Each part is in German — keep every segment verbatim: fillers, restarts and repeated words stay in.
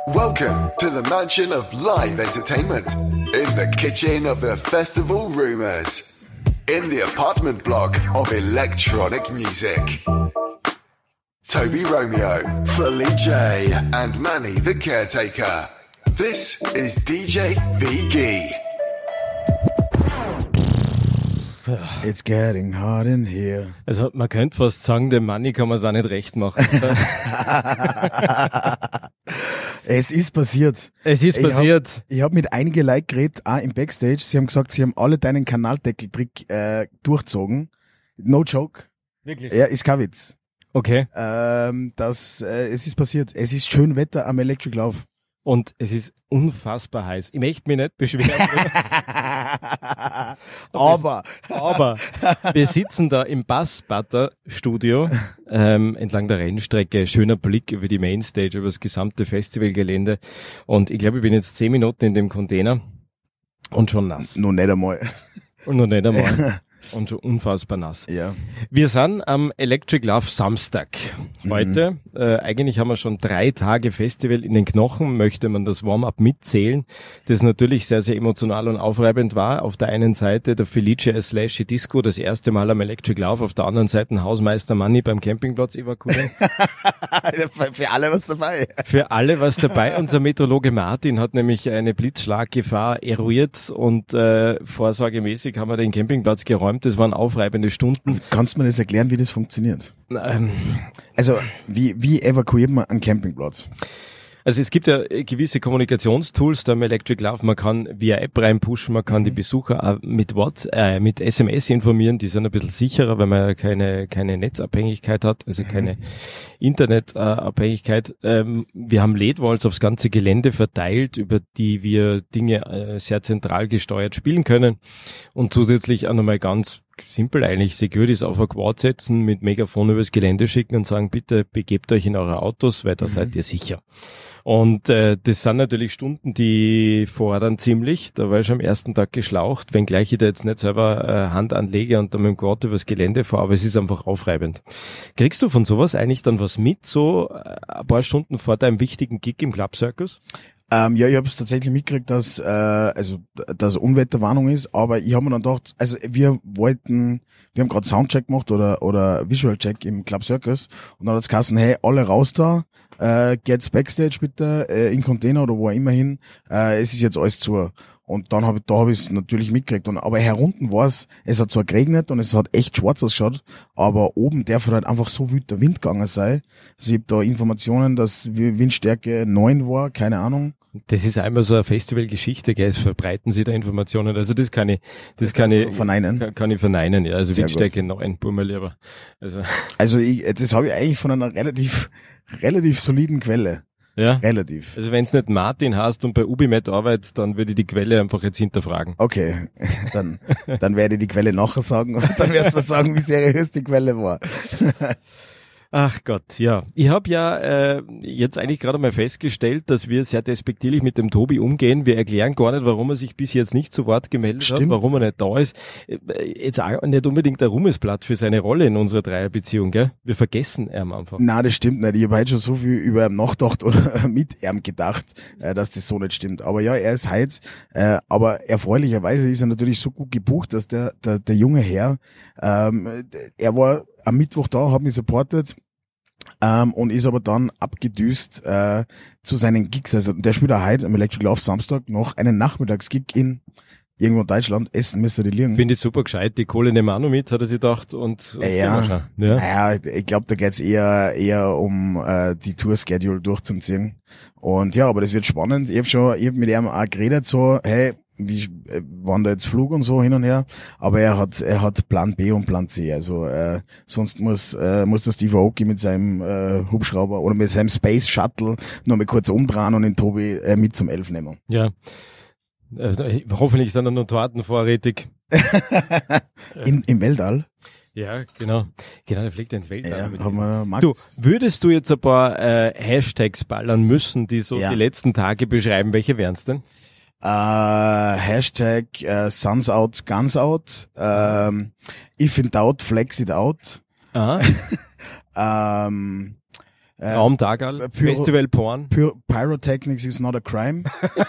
Welcome to the mansion of live entertainment, in the kitchen of the festival rumours, in the apartment block of electronic music. Toby Romeo, Fully J, and Manny the Caretaker. This is D J Biggie. It's getting hot in here. Also man könnte fast sagen, dem Manni kann man es auch nicht recht machen. Es ist passiert. Es ist ich passiert. Hab, ich habe mit einigen Leuten geredet, auch im Backstage. Sie haben gesagt, sie haben alle deinen Kanaldeckel-Trick äh, durchzogen. No joke. Wirklich? Ja, ist kein Witz. Okay. Ähm, das, äh, es ist passiert. Es ist schön Wetter am Electric Love. Und es ist unfassbar heiß. Ich möchte mich nicht beschweren. aber, aber wir sitzen da im Bass-Butter-Studio ähm, entlang der Rennstrecke. Schöner Blick über die Mainstage, über das gesamte Festivalgelände. Und ich glaube, ich bin jetzt zehn Minuten in dem Container und schon nass. Noch nicht einmal. Und noch nicht einmal. Und schon unfassbar nass. Ja. Wir sind am Electric Love Samstag heute. Mhm. Äh, eigentlich haben wir schon drei Tage Festival in den Knochen, möchte man das Warm-up mitzählen, das natürlich sehr, sehr emotional und aufreibend war. Auf der einen Seite der Felice Slash Disco, das erste Mal am Electric Love, auf der anderen Seite ein Hausmeister Manni beim Campingplatz evakuieren. Für alle was dabei. Für alle was dabei. Unser Meteorologe Martin hat nämlich eine Blitzschlaggefahr eruiert und äh, vorsorgemäßig haben wir den Campingplatz geräumt. Das waren aufreibende Stunden. Kannst du mir das erklären, wie das funktioniert? Ähm, also, wie, wie evakuiert man einen Campingplatz? Also es gibt ja gewisse Kommunikationstools da im Electric Love. Man kann via App reinpushen, man kann die Besucher auch mit WhatsApp, äh, mit S M S informieren. Die sind ein bisschen sicherer, weil man ja keine, keine Netzabhängigkeit hat, also keine Internetabhängigkeit. Ähm, wir haben L E D-Walls aufs ganze Gelände verteilt, über die wir Dinge äh, sehr zentral gesteuert spielen können. Und zusätzlich auch nochmal ganz simpel eigentlich Securities auf ein Quad setzen, mit Megafon übers Gelände schicken und sagen, bitte begebt euch in eure Autos, weil da mhm. seid ihr sicher. Und äh, das sind natürlich Stunden, die fordern ziemlich. Da war ich schon am ersten Tag geschlaucht, wenngleich ich da jetzt nicht selber äh, Hand anlege und dann mit dem Quad übers Gelände fahre, aber es ist einfach aufreibend. Kriegst du von sowas eigentlich dann was mit, so äh, ein paar Stunden vor deinem wichtigen Gig im Club Circus? Ähm, ja, ich habe es tatsächlich mitgekriegt, dass äh, also dass Unwetterwarnung ist, aber ich habe mir dann gedacht, also wir wollten, wir haben gerade Soundcheck gemacht oder oder Visual Check im Club Circus und dann hat's geheißen, hey, alle raus da, äh, geht's Backstage bitte, äh, in Container oder wo auch immer hin, äh, es ist jetzt alles zu. Und dann habe ich, da habe ich es natürlich mitgekriegt. Und, aber herunten war es, es hat zwar geregnet und es hat echt schwarz ausgeschaut, aber oben darf halt einfach so wild der Wind gegangen sein. Also ich habe da Informationen, dass Windstärke neun war, keine Ahnung. Das ist einmal so eine Festivalgeschichte, gell? Es verbreiten sie da Informationen. Also das kann ich, das, das kann ich verneinen. Kann, kann ich verneinen, ja. Also Sehr Windstärke neun, Bummel lieber. Also, also ich, das habe ich eigentlich von einer relativ, relativ soliden Quelle. Ja. Relativ. Also wenn es nicht Martin hast und bei Ubimet arbeitet, dann würde ich die Quelle einfach jetzt hinterfragen. Okay, dann, dann werde ich die Quelle nachher sagen und dann wirst du sagen, wie seriös die Quelle war. Ach Gott, ja. Ich habe ja äh, jetzt eigentlich gerade mal festgestellt, dass wir sehr despektierlich mit dem Tobi umgehen. Wir erklären gar nicht, warum er sich bis jetzt nicht zu Wort gemeldet Stimmt. hat, warum er nicht da ist. Jetzt auch nicht unbedingt ein Ruhmesblatt für seine Rolle in unserer Dreierbeziehung, gell? Wir vergessen ihn einfach. Nein, das stimmt nicht. Ich habe heute schon so viel über ihn nachgedacht oder mit ihm gedacht, äh, dass das so nicht stimmt. Aber ja, er ist heute, äh, aber erfreulicherweise ist er natürlich so gut gebucht, dass der der, der junge Herr, ähm, er war am Mittwoch da, hat mich supportet, ähm, und ist aber dann abgedüst äh, zu seinen Gigs. Also der spielt auch heute am Electric Love Samstag noch einen Nachmittagsgig in irgendwo in Deutschland. Essen müsste die liegen. Finde ich super gescheit. Die Kohle nehmen wir auch noch mit, hat er sich gedacht. Und, und ja, ja. ja, ich glaube, da geht's eher eher um äh, die Tour-Schedule durchzuziehen. Und ja, aber das wird spannend. Ich habe schon, ich hab mit ihm auch geredet, so, hey, wie äh, wann da jetzt Flug und so hin und her, aber er hat er hat Plan B und Plan C, also äh, sonst muss äh, muss der Steve Aoki mit seinem äh, Hubschrauber oder mit seinem Space Shuttle noch mal kurz umdrehen und den Tobi äh, mit zum Elf nehmen. Ja, äh, hoffentlich sind da noch Torten vorrätig. In, im Weltall? Ja, genau. Genau, der fliegt ins Weltall. Ja, haben wir Max. Du, würdest du jetzt ein paar äh, Hashtags ballern müssen, die so ja. die letzten Tage beschreiben? Welche wären's denn? Uh, Hashtag uh, Suns out, Guns out. Um, if in doubt, flex it out. Aha. um, Äh, Raumtagal, Pyro- Festival Porn. Py- Pyrotechnics is not a crime.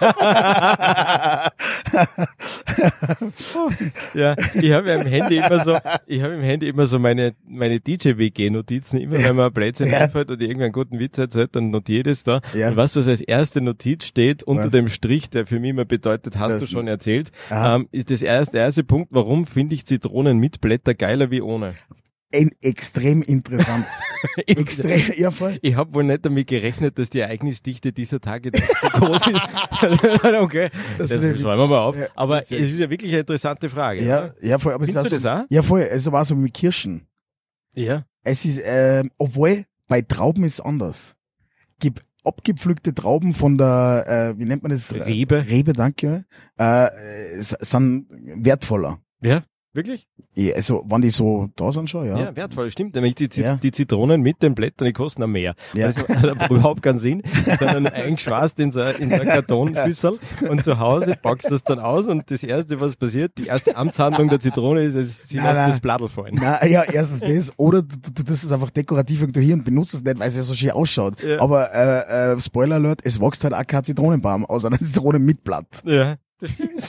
Ja, ich habe ja im Handy immer so, ich habe im Handy immer so meine, meine D J-W G-Notizen, immer wenn mir ein Blödsinn Ja. einfällt oder irgendeinen guten Witz erzählt, dann notiere ich das da. Ja. Und weißt du, was als erste Notiz steht, unter Ja. dem Strich, der für mich immer bedeutet, hast Das- du schon erzählt, Aha. ähm, ist das erste, der erste Punkt, warum finde ich Zitronen mit Blätter geiler wie ohne? Ein, extrem interessant. extrem, ja voll. Ich habe wohl nicht damit gerechnet, dass die Ereignisdichte dieser Tage so groß ist. Okay, Das das, ist- schreiben wir mal auf. Ja, Aber es witzig. ist ja wirklich eine interessante Frage. Ja, oder? ja voll. Aber es ist Findest auch du so, das auch? ja voll. Es war so mit Kirschen. Ja. Es ist, ähm, obwohl bei Trauben ist es anders. Gib abgepflückte Trauben von der, äh, wie nennt man das? Rebe. Rebe, danke. Äh, s- sind wertvoller. Ja, wirklich? Ja, also, wenn die so da sind schon, ja. Ja, wertvoll, stimmt. Nämlich die, Zit- Ja. die Zitronen mit den Blättern, die kosten auch mehr. Ja. Das hat überhaupt keinen Sinn. Dann eingeschweißt in so, in so eine Kartonschüssel und zu Hause packst du das dann aus und das erste, was passiert, die erste Amtshandlung der Zitrone ist, es sie Nein, lässt nein. das Blattl fallen. Na, ja, erstens das, oder du, du, das ist einfach dekorativ irgendwo hier und benutzt es nicht, weil es ja so schön ausschaut. Ja. Aber, äh, äh, Spoiler Alert, es wächst halt auch kein Zitronenbaum aus einer Zitrone mit Blatt. Ja, das stimmt.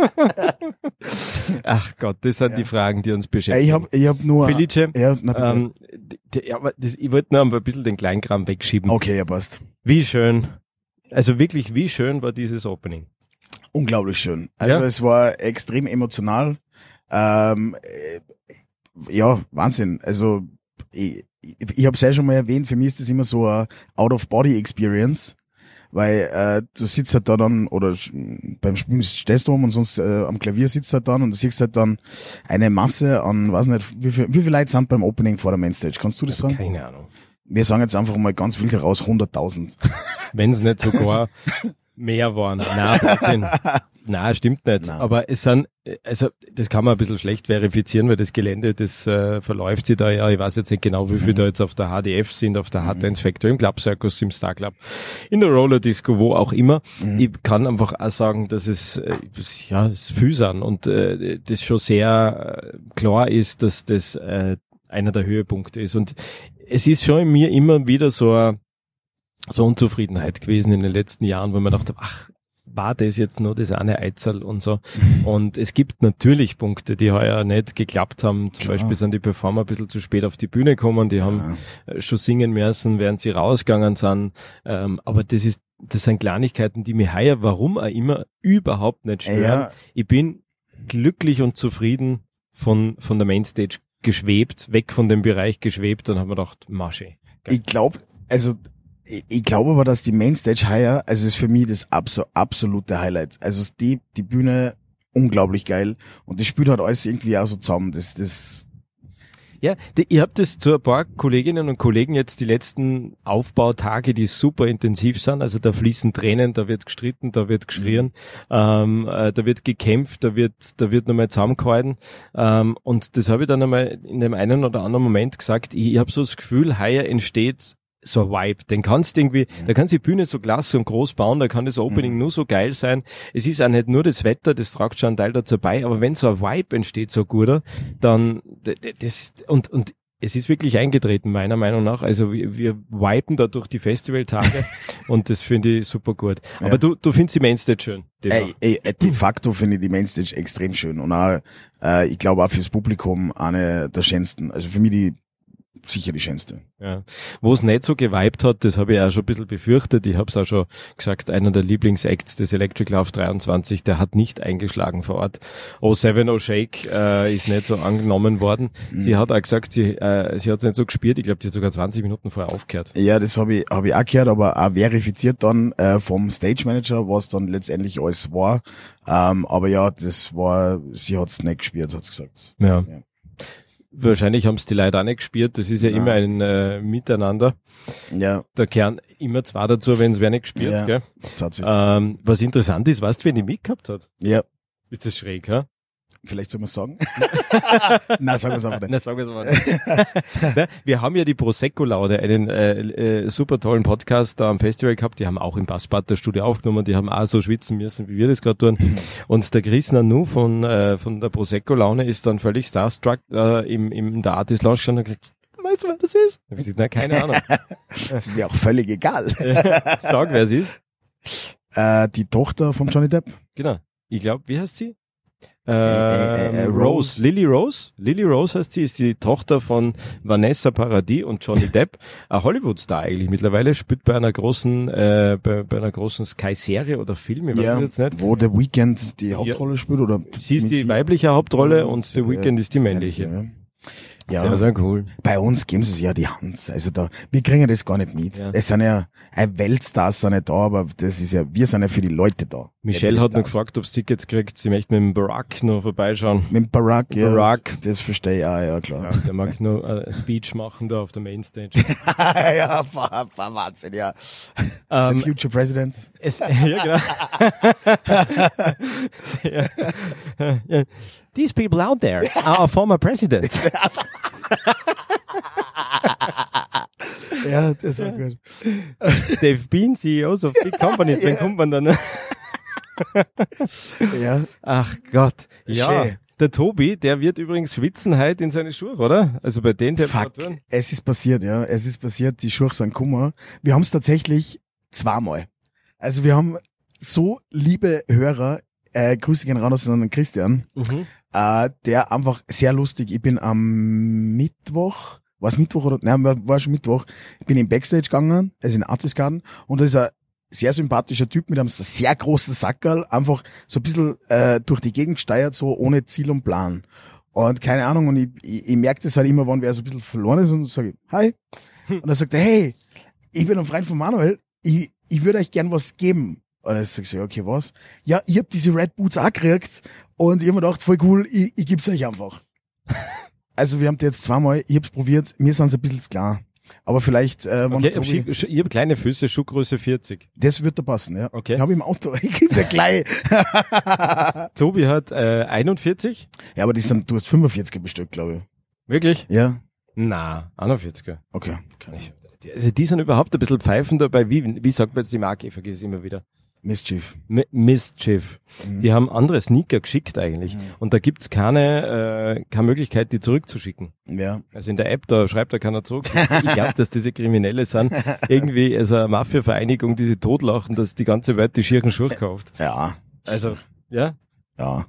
Ach Gott, das sind Ja. die Fragen, die uns Äh, beschäftigen. ich hab, ich hab nur, Felice, ja, na, bitte. ähm, d- d- ja, aber das, ich wollte noch ein bisschen den Kleinkram wegschieben. Okay, ja, passt. Wie schön, also wirklich, wie schön war dieses Opening? Unglaublich schön. Also Ja? es war extrem emotional. Ähm, äh, ja, Wahnsinn. Also ich, ich, ich habe es ja schon mal erwähnt, für mich ist das immer so eine Out-of-Body-Experience, weil äh, du sitzt halt da dann, oder sch- beim Spielen stehst du um und sonst äh, am Klavier sitzt halt dann und du siehst halt dann eine Masse an, weiß nicht, wie viel, wie viele Leute sind beim Opening vor der Mainstage? Kannst du das sagen? Keine Ahnung. Wir sagen jetzt einfach mal ganz wild heraus, hunderttausend. Wenn es nicht sogar mehr waren. Nein, Blödsinn. Nein, stimmt nicht. Nein. Aber es sind, also das kann man ein bisschen schlecht verifizieren, weil das Gelände, das äh, verläuft sich da ja, ich weiß jetzt nicht genau, wie viel Mhm. da jetzt auf der H D F sind, auf der Hard Dance Factory, im Club Circus, im Star Club, in der Roller Disco, wo auch immer. Mhm. Ich kann einfach auch sagen, dass es, äh, das, ja, es viel sind und äh, das schon sehr äh, klar ist, dass das äh, einer der Höhepunkte ist. Und es ist schon in mir immer wieder so eine so Unzufriedenheit gewesen in den letzten Jahren, wo man dachte, ach, war das jetzt nur das eine Eizel und so. Und es gibt natürlich Punkte, die heuer nicht geklappt haben. Zum Klar. Beispiel sind die Performer ein bisschen zu spät auf die Bühne gekommen, die haben Ja. äh, schon singen müssen, während sie rausgegangen sind. Ähm, aber das ist, das sind Kleinigkeiten, die mich heuer, warum auch immer, überhaupt nicht stören. Ja. Ich bin glücklich und zufrieden von, von der Mainstage geschwebt, weg von dem Bereich geschwebt und habe mir gedacht, Masche. Ich glaube, also ich, ich glaube aber, dass die Mainstage heuer, also ist für mich das abso, absolute Highlight. Also ist die die Bühne unglaublich geil und das spielt halt alles irgendwie auch so zusammen. Das das Ja, die, ich habe das zu ein paar Kolleginnen und Kollegen jetzt die letzten Aufbautage, die super intensiv sind. Also da fließen Tränen, da wird gestritten, da wird geschrien, ähm, äh, da wird gekämpft, da wird, da wird nochmal zusammengehalten. Ähm, und das habe ich dann einmal in dem einen oder anderen Moment gesagt. Ich, ich habe so das Gefühl, heuer entsteht so ein Vibe. Den kannst du irgendwie, da kannst du die Bühne so klasse und groß bauen, da kann das Opening Mhm. nur so geil sein. Es ist auch nicht nur das Wetter, das tragt schon einen Teil dazu bei, aber wenn so ein Vibe entsteht, so ein guter, dann, d- d- das, und, und es ist wirklich eingetreten, meiner Meinung nach. Also wir, wir viben da durch die Festivaltage und das finde ich super gut. Aber Ja. du, du findest die Mainstage schön. Die ey, ey, ey, de facto finde ich die Mainstage extrem schön und auch, äh, ich glaube auch fürs Publikum eine der schönsten. Also für mich die sicher die schönste. Ja. Wo es nicht so geweibt hat, das habe ich auch schon ein bisschen befürchtet. Ich habe es auch schon gesagt, einer der Lieblingsacts des Electric Love dreiundzwanzig, der hat nicht eingeschlagen vor Ort. Oh Seven Oh Shake äh, ist nicht so angenommen worden. Mhm. Sie hat auch gesagt, sie, äh, sie hat es nicht so gespielt. Ich glaube, die hat sogar zwanzig Minuten vorher aufgehört. Ja, das habe ich, hab ich auch gehört, aber auch verifiziert dann äh, vom Stage Manager, was dann letztendlich alles war. Ähm, aber ja, das war, sie hat's nicht gespielt, hat's gesagt. Ja. Ja. Wahrscheinlich haben es die Leute auch nicht gespielt. Das ist ja Nein. immer ein äh, Miteinander. Ja, Da kehren immer zwei dazu, wenn es wer nicht gespielt, Ja. gell? tatsächlich. Ähm, was interessant ist, weißt du, wen die mitgehabt hat? Ja, Ist das schräg, ha? vielleicht soll man sagen. Nein, sagen wir es aber nicht. Na, sagen wir es mal nicht. Ne, wir haben ja die Prosecco-Laude, einen äh, äh, super tollen Podcast da am Festival gehabt. Die haben auch im Bassbutter Studio aufgenommen. Die haben auch so schwitzen müssen, wie wir das gerade tun. Und der Chris Nanu von äh, von der Prosecco-Laune ist dann völlig starstruck äh, im, im in der Artist Lounge schon und gesagt, weißt du, wer das ist? Ich sag, na, keine Ahnung. Das ist mir auch völlig egal. Sag, wer es ist. Äh, die Tochter von Johnny Depp. Genau. Ich glaube, wie heißt sie? äh, äh, Ähm, äh, Rose. Rose. Lily Rose. Lily Rose heißt sie, ist die Tochter von Vanessa Paradis und Johnny Depp. Ein Hollywood-Star eigentlich mittlerweile, spielt bei einer großen, äh, bei, bei einer großen Sky-Serie oder Film, ich weiß Ja, es jetzt nicht. wo The Weeknd die Hauptrolle spielt, oder? Sie ist die Mit- weibliche Hauptrolle und The Weeknd ist die männliche. Ja. Ja, Sehr, sehr cool. bei uns geben sie sich ja die Hand. Also da, wir kriegen das gar nicht mit. Ja. Es sind ja, ein Weltstars sind nicht da, aber das ist ja, wir sind ja für die Leute da. Michelle Nicht für hat die noch Stars. gefragt, ob sie Tickets kriegt. Sie möchte mit dem Barack noch vorbeischauen. Mit dem Barack, ja. Barack. Das verstehe ich auch, ja klar. Ja, der mag nur ein Speech machen da auf der Mainstage. Ja, war, war Wahnsinn, ja. Ähm, The Future President. Es, ja, genau. ja. Ja. These people out there are former presidents. Ja, das war gut. They've been C E Os of big companies. Dann Ja. kommt man dann. Ja, Ach Gott. Ja. Schön. Der Tobi, der wird übrigens schwitzen heute in seine Schuhe, oder? Also bei den fuck. Temperaturen. Es ist passiert, ja. Es ist passiert, die Schuhe sind Kummer. Wir haben es tatsächlich zweimal. Also wir haben so liebe Hörer, äh, Grüße gehen raus an den Christian, Mhm. äh, der einfach sehr lustig, ich bin am Mittwoch, war es Mittwoch oder, nein, war, war schon Mittwoch, ich bin im Backstage gegangen, also in Artist Garden, und da ist ein sehr sympathischer Typ mit einem sehr großen Sackerl, einfach so ein bisschen äh, durch die Gegend steuert, so ohne Ziel und Plan. Und keine Ahnung, und ich, ich, ich merke das halt immer, wenn wer so ein bisschen verloren ist, und sage, hi. Und dann sagt er, hey, ich bin ein Freund von Manuel, ich, ich würde euch gern was geben. Und dann sag ich so, okay, was? Ja, ich hab diese Red Boots auch gekriegt und ich hab mir gedacht, voll cool, ich, ich geb's euch einfach. Also wir haben die jetzt zweimal, ich hab's probiert, mir sind's ein bisschen zu klar. Aber vielleicht, äh, wenn Okay, der ich Tobi, habe ich hab kleine Füße, Schuhgröße vierzig. das wird da passen, ja. Okay. Ich habe im Auto, ich geb dir gleich. Tobi hat äh, einundvierzig. Ja, aber die sind, du hast fünfundvierziger bestellt, glaube ich. Wirklich? Ja, Na, einundvierziger. okay. Ich- Die, also die sind überhaupt ein bisschen pfeifen dabei. Wie, wie sagt man jetzt die Marke? Ich vergesse es immer wieder. Mischief. M Mischief. Mhm. Die haben andere Sneaker geschickt eigentlich. Mhm. Und da gibt's keine, äh, keine Möglichkeit, die zurückzuschicken. Ja. Also in der App, da schreibt da keiner zurück. Ich glaube, dass diese Kriminelle sind. Irgendwie, also eine Mafia-Vereinigung, die sich totlachen, dass die ganze Welt die schieren Schuhe kauft. Ja. Also, ja. Ja.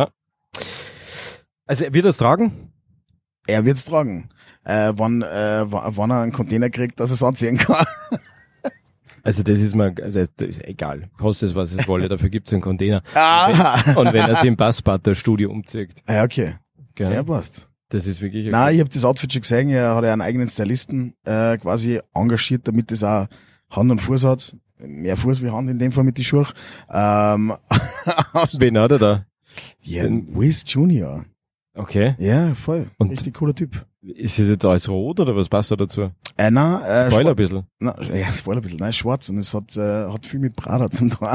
Also, er wird das tragen? Er wird's tragen. Äh, wann, äh, wann wann er einen Container kriegt, dass er es anziehen kann. Also, das ist mir, das, das ist egal. Kostet es, was es wolle. Dafür gibt's einen Container. Ah. Und wenn er sich im Passpartner-Studio umzieht. Ja, okay. Gell? Ja, passt. Das ist wirklich, Nein, ich habe das Outfit schon gesehen, er hat ja einen eigenen Stylisten äh, quasi engagiert, damit das auch Hand und Fuß hat. Mehr Fuß wie Hand in dem Fall mit den Schuhen. Ähm, wen hat er da? ja, Wiz Junior. Okay. Ja, voll. Und- Richtig cooler Typ. Ist es jetzt alles rot oder was passt da dazu? Äh, nein, äh, Spoiler ein schwar- bisschen. Na, ja, Spoiler ein bisschen. Nein, schwarz und es hat, äh, hat viel mit Prada zum tun.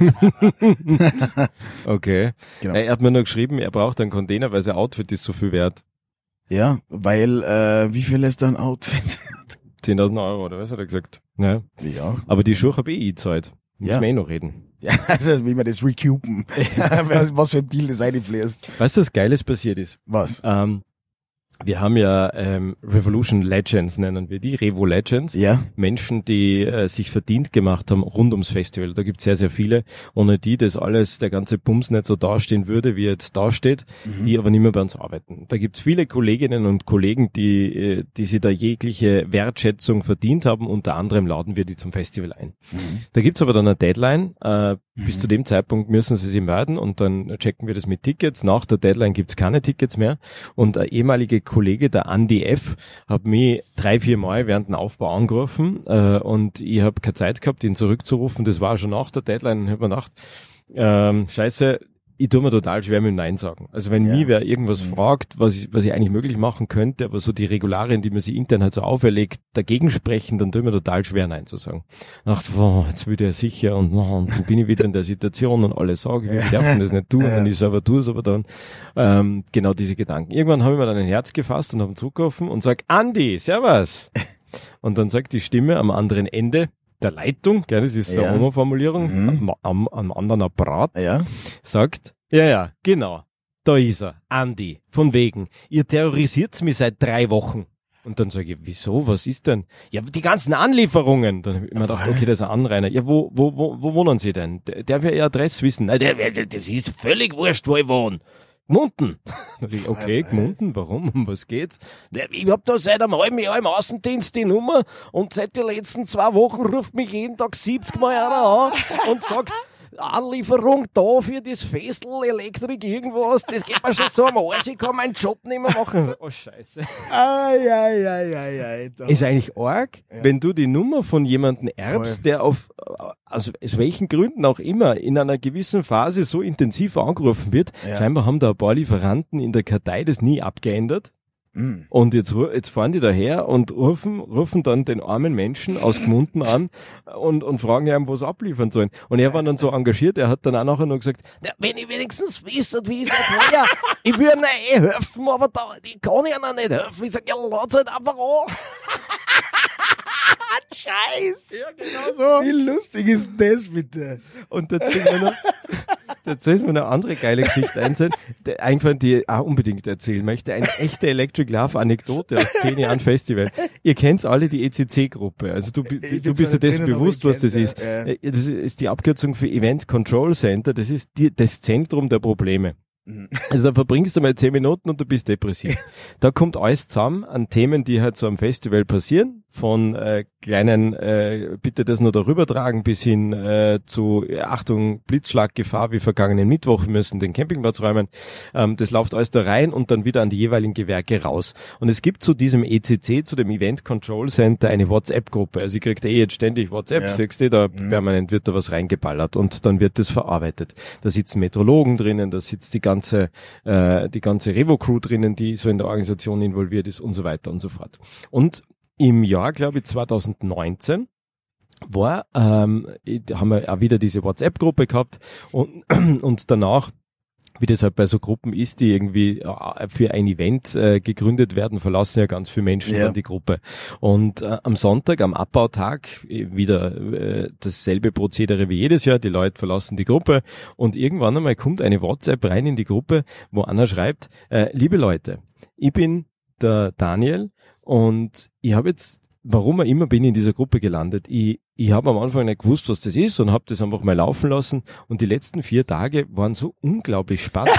Okay. Genau. Er hat mir nur geschrieben, er braucht einen Container, weil sein Outfit ist so viel wert. Ja, weil, äh, wie viel ist da ein Outfit? zehntausend Euro, oder was hat er gesagt? Ja. Ja. Aber die Schuhe habe ich eh gezahlt. Müssen Ja. wir eh noch reden. Ja, also wie wir das recupen. was, was für ein Deal das einfließt. Weißt du, was Geiles passiert ist? Was? Ähm, wir haben ja ähm, Revolution Legends, nennen wir die, Revo Legends. Ja. Menschen, die äh, sich verdient gemacht haben rund ums Festival. Da gibt's sehr, sehr viele, ohne die das alles, der ganze Bums nicht so dastehen würde, wie er jetzt dasteht, Mhm. die aber nicht mehr bei uns arbeiten. Da gibt's viele Kolleginnen und Kollegen, die, äh, die sich da jegliche Wertschätzung verdient haben. Unter anderem laden wir die zum Festival ein. Mhm. Da gibt's aber dann eine Deadline. Äh, Mhm. Bis zu dem Zeitpunkt müssen sie sich melden und dann checken wir das mit Tickets. Nach der Deadline gibt's keine Tickets mehr. Und ein ehemaliger Kollege, der Andi F., hat mich drei, vier Mal während dem Aufbau angerufen äh, und ich habe keine Zeit gehabt, ihn zurückzurufen. Das war schon nach der Deadline und ich habe mir gedacht, ähm, scheiße, ich tue mir total schwer mit dem Nein sagen. Also wenn Ja. mich wer irgendwas Mhm. fragt, was ich, was ich eigentlich möglich machen könnte, aber so die Regularien, die man sich intern halt so auferlegt, dagegen sprechen, dann tue ich mir total schwer Nein zu sagen. Ich dachte, wow, jetzt will der sicher und, oh, und dann bin ich wieder in der Situation und alle sagen, ich darf das nicht tun, wenn ich selber tue es aber dann. Ähm, genau diese Gedanken. Irgendwann habe ich mir dann ein Herz gefasst und habe ihn zurückgerufen und sag, Andi, servus. Und dann sagt die Stimme am anderen Ende der Leitung, gell, das ist so Ja. eine Homo-Formulierung, Mhm. am, am, am anderen Apparat, Ja. sagt, ja, ja, genau, da ist er, Andi, von wegen, ihr terrorisiert mich seit drei Wochen. Und dann sage ich, wieso, was ist denn? Ja, die ganzen Anlieferungen. Dann habe ich immer gedacht, okay, das ist ein Anrainer. Ja, wo, wo, wo, wo wohnen Sie denn? Der, der will Ihre Adresse wissen. Na, der, der, das ist völlig wurscht, wo ich wohne. Gmunden. Okay, Gmunden, warum? Um was geht's? Ich hab da seit einem halben Jahr im Außendienst die Nummer und seit den letzten zwei Wochen ruft mich jeden Tag siebzig Mal einer an und sagt, Anlieferung da für das Festel, Elektrik, irgendwas, das geht mir schon so am Arsch, ich kann meinen Job nicht mehr machen. Oh, scheiße. Ai, ai, ai, ai, ai, da. Ist eigentlich arg, Ja. wenn du die Nummer von jemandem erbst, Voll. der auf, also aus welchen Gründen auch immer, in einer gewissen Phase so intensiv angerufen wird. Ja. Scheinbar haben da ein paar Lieferanten in der Kartei das nie abgeändert. Mm. Und jetzt, ru- jetzt fahren die daher und rufen, rufen dann den armen Menschen aus Gmunden an und, und fragen ihn, was abliefern sollen. Und er war dann so engagiert, er hat dann auch nachher noch gesagt, na, wenn ich wenigstens wüsste, wie ist es teuer, ich würde ihnen eh helfen, aber da, ich kann ihnen nicht helfen. Ich sag, ja, lass halt einfach an. Scheiß! Ja, genau so. Wie lustig ist das bitte? Und dazu ist mir noch, dazu ist mir eine andere geile Geschichte einzeln, der eingefallen, die ich auch unbedingt erzählen möchte. Eine echte Electric Love Anekdote aus zehn Jahren Festival. Ihr kennt alle die E C C-Gruppe. Also du, bi- Ich du bin bist zwar dir nicht dessen drinnen, aber bewusst, ich was das kenn's, ist. ja, ja. Äh, Das ist die Abkürzung für Event Control Center. Das ist die, das Zentrum der Probleme. Also da verbringst du mal zehn Minuten und du bist depressiv. Da kommt alles zusammen an Themen, die halt so am Festival passieren, von äh, kleinen, äh, bitte das nur darüber tragen, bis hin äh, zu äh, Achtung, Blitzschlaggefahr, wie vergangenen Mittwoch, wir müssen den Campingplatz räumen. Ähm, das läuft alles da rein und dann wieder an die jeweiligen Gewerke raus. Und es gibt zu diesem E C C, zu dem Event Control Center, eine WhatsApp-Gruppe. Also ich kriege eh jetzt ständig WhatsApp, Ja. siehst du, da permanent wird da was reingeballert und dann wird das verarbeitet. Da sitzen Meteorologen drinnen, da sitzt die ganze, äh, die ganze Revo-Crew drinnen, die so in der Organisation involviert ist und so weiter und so fort. Und im Jahr, glaube ich, zwanzig neunzehn war, ähm, haben wir auch wieder diese WhatsApp-Gruppe gehabt und, und danach, wie das halt bei so Gruppen ist, die irgendwie äh, für ein Event äh, gegründet werden, verlassen ja ganz viele Menschen Ja. dann die Gruppe. Und äh, am Sonntag, am Abbautag, äh, wieder äh, dasselbe Prozedere wie jedes Jahr, die Leute verlassen die Gruppe und irgendwann einmal kommt eine WhatsApp rein in die Gruppe, wo einer schreibt, äh, liebe Leute, ich bin der Daniel und ich habe jetzt, warum auch immer bin ich in dieser Gruppe gelandet. Ich, ich habe am Anfang nicht gewusst, was das ist und habe das einfach mal laufen lassen und die letzten vier Tage waren so unglaublich spannend.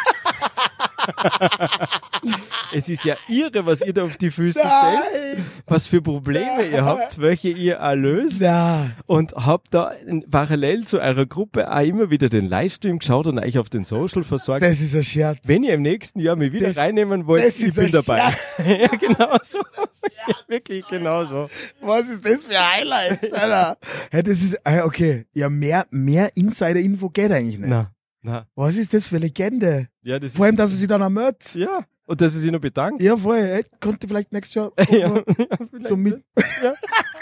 Es ist ja irre, was ihr da auf die Füße stellt, Nein! was für Probleme ihr habt, welche ihr erlöst. Na, Und hab da in, parallel zu eurer Gruppe auch immer wieder den Livestream geschaut und euch auf den Social versorgt. das ist ein Scherz. Wenn ihr im nächsten Jahr mich wieder Das- reinnehmen wollt, das ich ist bin ein dabei. Ja, genau so. Ja, wirklich genau so. Was ist das für ein Highlight, Alter? Hey, das ist, ah, okay. Ja, mehr, mehr Insider-Info geht eigentlich nicht. Na, na. Was ist das für eine Legende? Ja, das Vor allem, dass er sich dann ermögt. ja. Und dass sie sich noch bedankt. Ja, voll. Hey, konnte vielleicht nächstes Jahr Ja, mal ja, vielleicht. so mit. Ja.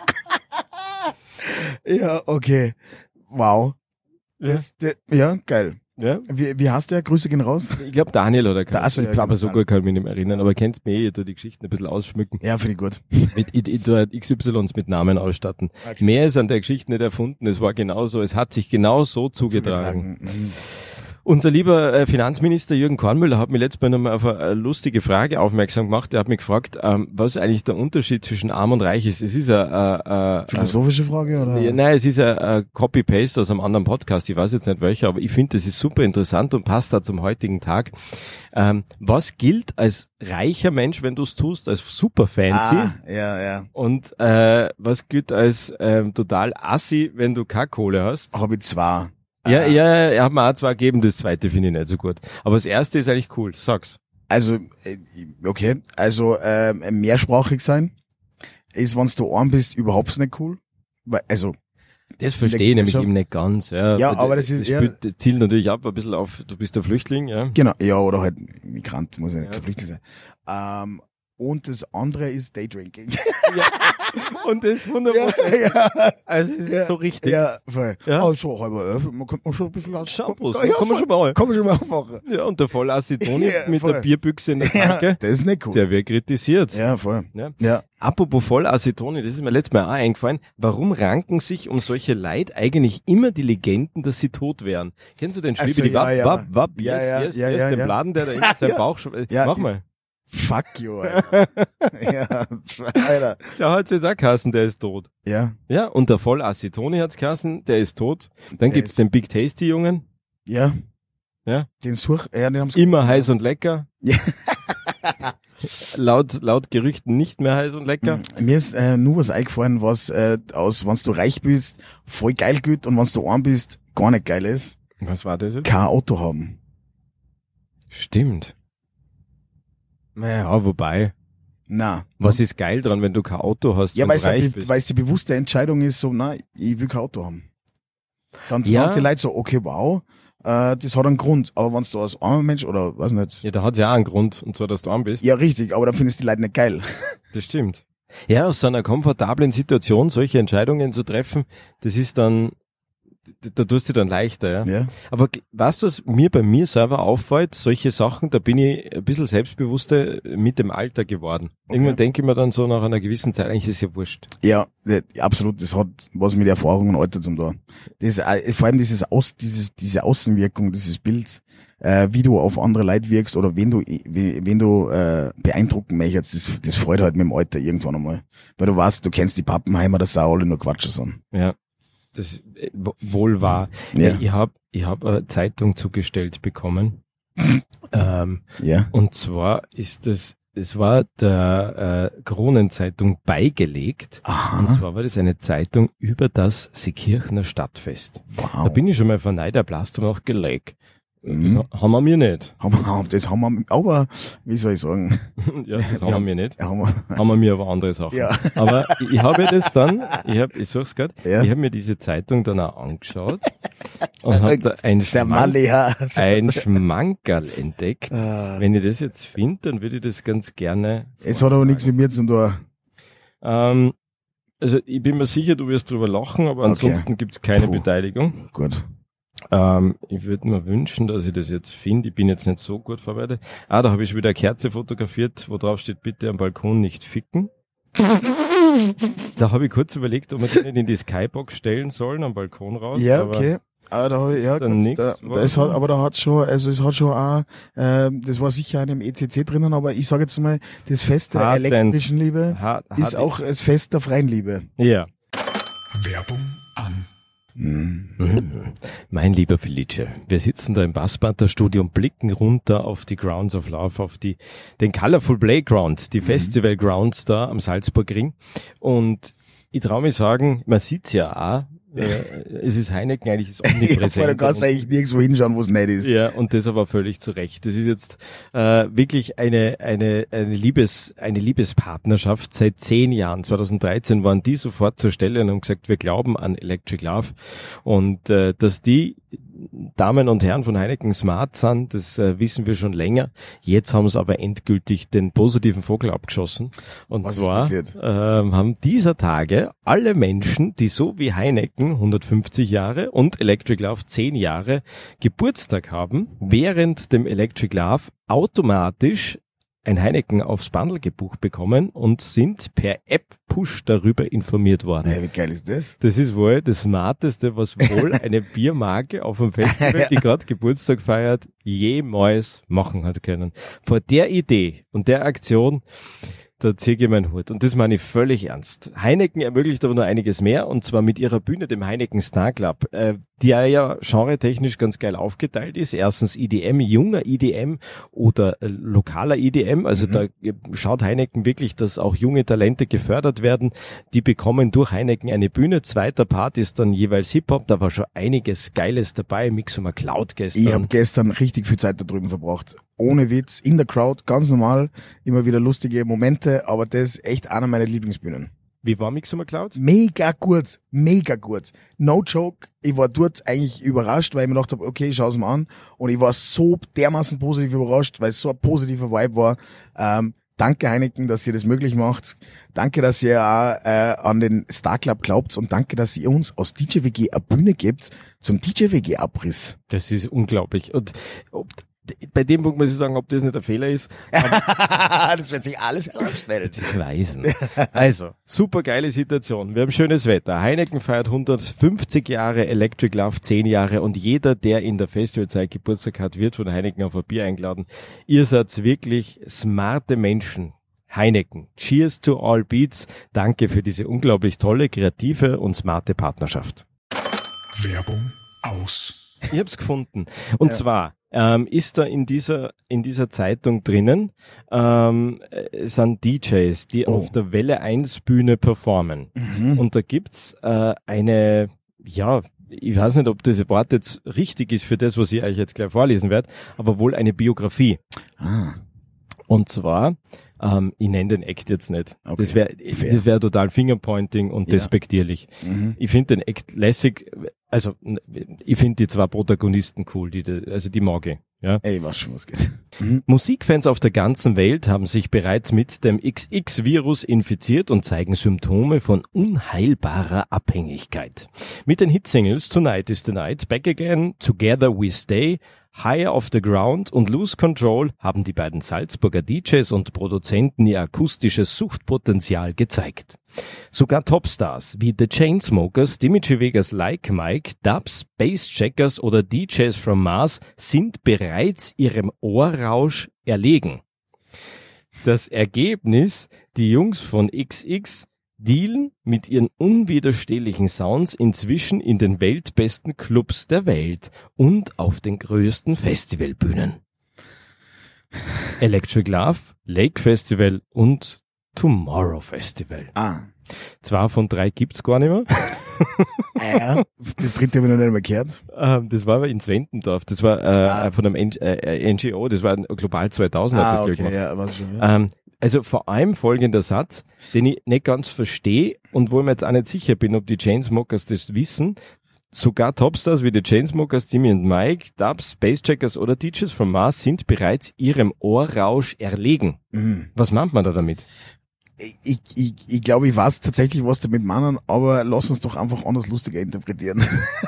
Ja, okay. Wow. Ja. Das, das, ja, geil. Ja. Wie, wie heißt der? Grüße gehen raus. Ich glaube Daniel oder Da- achso, ich ja, glaube genau, so Daniel. gut kann ich mich nicht mehr erinnern, aber kennst mich eh, ich tu die Geschichten ein bisschen ausschmücken. Ja, finde ich gut. Mit, ich, ich tu halt X Ys mit Namen ausstatten. Okay. Mehr ist an der Geschichte nicht erfunden, es war genauso, es hat sich genau so zugetragen. Mhm. Unser lieber äh, Finanzminister Jürgen Kornmüller hat mir letztes Mal nochmal auf eine, eine lustige Frage aufmerksam gemacht. Er hat mich gefragt, ähm, was eigentlich der Unterschied zwischen Arm und Reich ist. Es ist ein, äh, äh, Philosophische Frage, oder? Ja, nein, es ist ein, ein Copy-Paste aus einem anderen Podcast. Ich weiß jetzt nicht welcher, aber ich finde, das ist super interessant und passt da zum heutigen Tag. Ähm, was gilt als reicher Mensch, wenn du es tust, als super fancy? Ah, ja, ja. Und äh, was gilt als ähm, total assi, wenn du keine Kohle hast? Habe ich zwei. Ja, Ah. ja, er hat mir auch zwei gegeben, das zweite finde ich nicht so gut. Aber das erste ist eigentlich cool, sag's. Also, äh, okay, also ähm, mehrsprachig sein ist, wenn du arm bist, überhaupt nicht cool. Weil, also, Das verstehe ich nämlich Gesellschaft. eben nicht ganz. Ja, Ja, aber das ist- das spielt, das zielt natürlich ab ein bisschen auf, du bist der Flüchtling, ja. genau, ja, oder halt Migrant, muss ja nicht Ja. kein Flüchtling sein. Ähm, und das andere ist Daydrinking. ja. Und das hundert Prozent. ja, Also es ist ja, so richtig. Ja, voll. Ja. Oh, so halb elf, man könnte man schon ein bisschen aus. Shampoos, ja, kann man voll. schon mal. Kann man schon mal aufwachen. Ja, und der Vollassi Toni Ja, mit voll. der Bierbüchse in der Ja, Tanke, das ist nicht cool. der wird kritisiert. Ja, voll. Ja. Ja. Apropos Vollassi-Toni, das ist mir letztes Mal auch eingefallen, warum ranken sich um solche Leid eigentlich immer die Legenden, dass sie tot wären? Kennst du den Also, Schwibidi? ja, Wab, ja. wab, wab, Ja, yes, ja, yes, ja, yes, ja, den ja. Bladen, der da in Ja, seinem ja. Bauch, sch- Ja, mach ist- mal. Fuck you, Alter. Ja, Alter. Der hat jetzt auch geheißen, der ist tot. Ja, Ja, und der Vollassi Toni hat's geheißen, der ist tot. Dann Der gibt's ist- den Big Tasty Jungen. ja. Ja. Den Such, ja, den haben's Immer heiß und lecker. Ja. laut, laut Gerüchten nicht mehr heiß und lecker. Mir ist äh, nur was eingefallen, was äh, aus, wenn du reich bist, voll geil geht und wenn du arm bist, gar nicht geil ist. Was war das jetzt? Kein Auto haben. Stimmt. Naja, wobei, Na. was ist geil dran, wenn du kein Auto hast Ja, und weil es reich eine, bist? weil es die bewusste Entscheidung ist, so, nein, ich will kein Auto haben. Dann Ja. sagen die Leute so, okay, wow, äh, das hat einen Grund. Aber wenn du als armer Mensch oder weiß nicht, Ja, da hat's ja auch einen Grund, und zwar, dass du arm bist. ja richtig, aber dann findest du die Leute nicht geil. Das stimmt. Ja, aus so einer komfortablen Situation solche Entscheidungen zu treffen, das ist dann, da, da tust du dann leichter, ja. Ja. Aber g- weißt du, was mir bei mir selber auffällt? Solche Sachen, da bin ich ein bisschen selbstbewusster mit dem Alter geworden. Okay. Irgendwann denke ich mir dann so nach einer gewissen Zeit, eigentlich ist es ja wurscht. Ja, ja, absolut, das hat was mit Erfahrung und Alter zum tun. Das, äh, vor allem dieses Aus, dieses, diese Außenwirkung, dieses Bild, äh, wie du auf andere Leute wirkst oder wen du, wie- wen du äh, beeindrucken möchtest, das, das freut halt mit dem Alter irgendwann einmal. Weil du weißt, du kennst die Pappenheimer, dass sie auch alle nur Quatscher sind. Ja, das äh, w- wohl wahr. Ja. Ja. Ich habe ich hab eine Zeitung zugestellt bekommen. ähm, Ja. und zwar ist das, es war der äh, Kronenzeitung beigelegt. Und Aha. zwar war das eine Zeitung über das Seekirchner Stadtfest. Wow. Da bin ich schon mal von Neid erblasst und auch gelegt. Mhm. Das haben wir mir nicht. Haben wir, das haben wir, aber, wie soll ich sagen, Ja, das haben Ja. wir mir nicht. haben wir, Haben wir mir aber andere Sachen. ja, Aber ich, ich habe das dann, ich habe, ich sag's grad, Ja. ich habe mir diese Zeitung dann auch angeschaut und habe da ein, der Schmank, Malli hat. ein Schmankerl entdeckt. Äh, Wenn ich das jetzt finde, dann würde ich das ganz gerne. es hat aber nichts mit mir zu tun. Ähm, also ich bin mir sicher, du wirst drüber lachen, aber ansonsten gibt's keine Puh. Beteiligung. Gut. Ähm, ich würde mir wünschen, dass ich das jetzt finde. Ich bin jetzt nicht so gut vorbereitet. Ah, da habe ich wieder eine Kerze fotografiert, wo drauf steht, bitte am Balkon nicht ficken. Da habe ich kurz überlegt, ob wir den nicht in die Skybox stellen sollen, am Balkon raus. Ja, aber okay. Aber da habe ich, ja, dann gut, nix, da, war da ist so. halt, aber da hat schon, also es hat schon auch, äh, das war sicher in einem E C C drinnen, aber ich sage jetzt mal, das Fest der Hard elektrischen Liebe Hat, ist hat auch das Fest der freien Liebe. Ja. Werbung an. Mhm. Mein lieber Felice, wir sitzen da im Bassbanter-Studio und blicken runter auf die Grounds of Love, auf die, den Colorful Playground, die Festival Grounds da am Salzburgring. Und ich traue mich sagen, man sieht's ja auch, äh, es ist Heineken eigentlich ist Ja, omnipräsent. weil du kannst eigentlich nirgendwo hinschauen, wo es nicht ist. Ja, und das aber völlig zu Recht. Das ist jetzt äh, wirklich eine eine eine Liebes eine Liebespartnerschaft seit zehn Jahren. zwanzig dreizehn waren die sofort zur Stelle und haben gesagt, wir glauben an Electric Love und äh, dass die Damen und Herren von Heineken smart sind, das äh, wissen wir schon länger. Jetzt haben sie aber endgültig den positiven Vogel abgeschossen. Und Was ist zwar passiert? ähm, haben dieser Tage alle Menschen, die so wie Heineken hundertfünfzig Jahre und Electric Love zehn Jahre Geburtstag haben, während dem Electric Love automatisch ein Heineken aufs Bundle gebucht bekommen und sind per App-Push darüber informiert worden. Ja, wie geil ist das? Das ist wohl das Smarteste, was wohl eine Biermarke auf einem Festival, die gerade Geburtstag feiert, jemals machen hat können. Vor der Idee und der Aktion, da ziehe ich meinen Hut. Und das meine ich völlig ernst. Heineken ermöglicht aber noch einiges mehr, und zwar mit ihrer Bühne, dem Heineken Star Club, äh, die ja genretechnisch ganz geil aufgeteilt ist. Erstens E D M, junger E D M oder äh, lokaler E D M. Also Mhm. da äh, schaut Heineken wirklich, dass auch junge Talente gefördert werden. Die bekommen durch Heineken eine Bühne. Zweiter Part ist dann jeweils Hip-Hop. Da war schon einiges Geiles dabei. Mixuma Cloud gestern. Ich habe gestern richtig viel Zeit da drüben verbracht. Ohne Witz, in der Crowd, ganz normal, immer wieder lustige Momente, aber das ist echt einer meiner Lieblingsbühnen. Wie war Mixuma Cloud? Mega gut, mega gut. No joke, ich war dort eigentlich überrascht, weil ich mir gedacht habe, okay, ich schaue es mir an. Und ich war so dermaßen positiv überrascht, weil es so ein positiver Vibe war. Ähm, danke Heineken, dass ihr das möglich macht. Danke, dass ihr auch äh, an den Star Club glaubt, und danke, dass ihr uns aus D J W G eine Bühne gebt zum D J W G Abriss. Das ist unglaublich. Und ob bei dem Punkt muss ich sagen, ob das nicht ein Fehler ist. Das wird sich alles herausstellen. Die Weisen. Also, super geile Situation. Wir haben schönes Wetter. Heineken feiert hundertfünfzig Jahre, Electric Love zehn Jahre und jeder, der in der Festivalzeit Geburtstag hat, wird von Heineken auf ein Bier eingeladen. Ihr seid wirklich smarte Menschen. Heineken. Cheers to all beats. Danke für diese unglaublich tolle, kreative und smarte Partnerschaft. Werbung aus. Ich hab's gefunden. Und ja. zwar ähm, ist da in dieser in dieser Zeitung drinnen ähm, sind D Js, die oh. auf der Welle eins Bühne performen. Mhm. Und da gibt's äh, eine, ja, ich weiß nicht, ob das Wort jetzt richtig ist für das, was ich euch jetzt gleich vorlesen werde, aber wohl eine Biografie. Ah. Und zwar, ähm, ich nenne den Act jetzt nicht. Okay. Das wäre das wär total Fingerpointing und ja. despektierlich. Mhm. Ich finde den Act lässig, also ich finde die zwei Protagonisten cool, die, also die mag ich. Ja. Ey, was schon was geht. Mhm. Musikfans auf der ganzen Welt haben sich bereits mit dem X X-Virus infiziert und zeigen Symptome von unheilbarer Abhängigkeit. Mit den Hitsingles Tonight is the Night, Back Again, Together We Stay, Higher Off the Ground und Lose Control haben die beiden Salzburger D Js und Produzenten ihr akustisches Suchtpotenzial gezeigt. Sogar Topstars wie The Chainsmokers, Dimitri Vegas Like Mike, Dubs, Basscheckers oder D Js from Mars sind bereits ihrem Ohrrausch erlegen. Das Ergebnis, die Jungs von X X dealen mit ihren unwiderstehlichen Sounds inzwischen in den weltbesten Clubs der Welt und auf den größten Festivalbühnen. Electric Love, Lake Festival und Tomorrow Festival. Ah. Zwei von drei gibt's gar nicht mehr. Ja, das dritte habe ich noch nicht mehr gehört. Ähm, das war aber in Zwentendorf. Das war äh, ah. von einem N- äh, N G O, das war Global zweitausend. Ah, hat das okay, gemacht. ja, weiß schon. Ja. Ähm, Also vor allem folgender Satz, den ich nicht ganz verstehe und wo ich mir jetzt auch nicht sicher bin, ob die Chainsmokers das wissen. Sogar Topstars wie die Chainsmokers, Timmy und Mike, Dubs, Basscheckers oder D Js from Mars sind bereits ihrem Ohrrausch erlegen. Mhm. Was meint man da damit? Ich, ich, ich glaube, ich weiß tatsächlich, was damit meinen, aber lass uns doch einfach anders lustiger interpretieren.